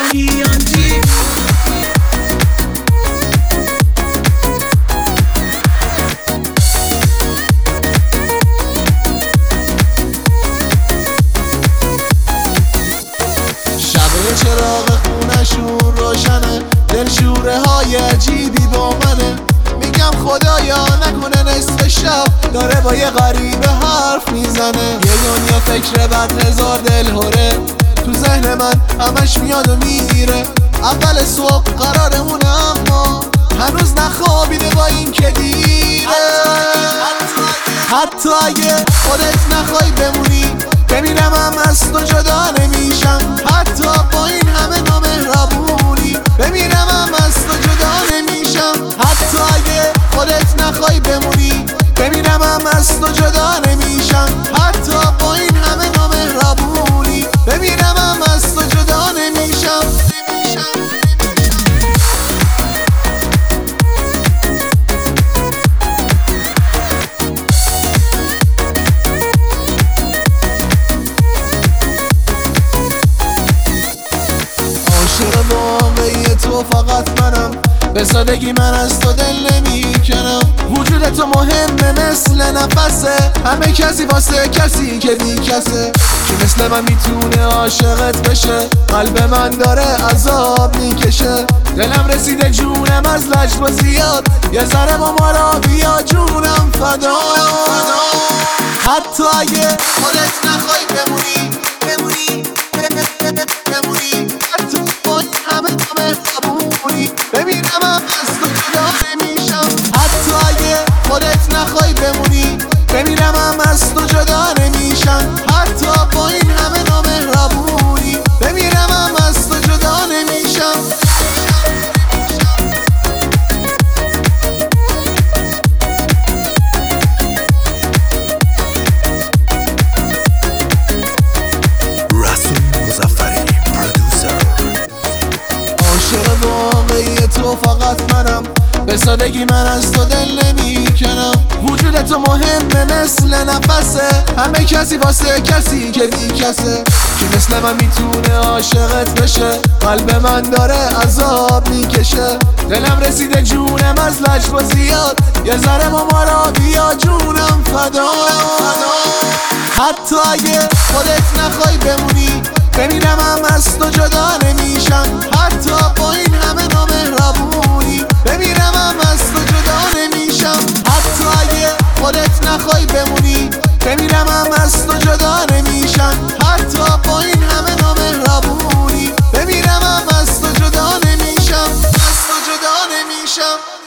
کیانجی. شب چراغ خونشون روشنه، دلشوره های عجیبی با منه. میگم خدایا نکنه نصف شب داره با یه غریبه حرف میزنه. یه دنیا فکر بد، هزار دلهوره تو ذهن من همش میاد و میره. اول صبح قرارمونه اما هنوز نخوابیده با این که دیره. حتی اگه خودت نخوای بمونی بمیرم هم از تو جدا نمیشم. حتی با این همه نامهربونی بمیرم هم از تو جدا نمیشم. حتی اگه خودت نخوای بمونی بمیرم هم از تو جدا نمیشم. حتی با این همه نامهربونی بمیرم هم از تو جدا نمیشم. عاشق واقعی تو فقط منم، به سادگی من از تو دل نمیکنم. وجود تو مهمه مثل نفسه، همه کسی واسه کسی که بی کسه. کی مثل من میتونه عاشقت بشه؟ قلب من داره عذاب میکشه. دلم رسیده جونم از لجب و زیاد، یه ذره با ما را بیا جونم فدا. حتی اگه خودت نخوای بمونی حتی با این همه نامهربونی بمیرم هم از تو جدا نمیشم. حتی اگه خودت نخوای بمونی بمیرم هم از تو جدا نمیشم. حتی با این همه نامهربونی بمیرم هم از تو جدا نمیشم. عاشق واقعی تو فقط منم، به سادگی من از تو دل نمیکنم. وجود تو مهمه مثل نفسه، همه کسی واسه کسی که بی کسه. کی مثل من میتونه عاشقت بشه؟ قلب من داره عذاب میکشه. دلم رسیده جونم از لجب و زیاد، یه ذره با ما را بیا جونم فدا. حتی اگه خودت نخوای بمونی بمیرم هم از تو جدا نمیشم. حتی با این همه نامهربونی بمیرم هم از تو جدا نمیشم. حتی اگه خودت نخوای بمونی بمیرم هم از تو جدا نمیشم. حتی با این همه نامهربونی بمیرم هم از تو جدا نمیشم. از تو جدا نمیشم.